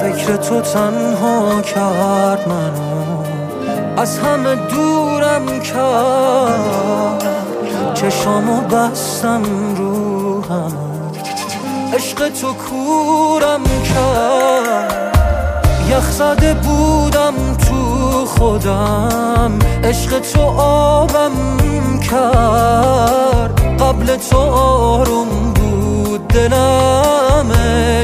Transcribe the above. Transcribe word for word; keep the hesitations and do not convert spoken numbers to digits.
فکر تو تنها کرد منو، از همه دورم کرد. چشامو بستم رو همه، عشق تو کورم کرد. یخ زده بودم تو خودم، عشق تو آبم کرد. قبل تو آروم بود دلم،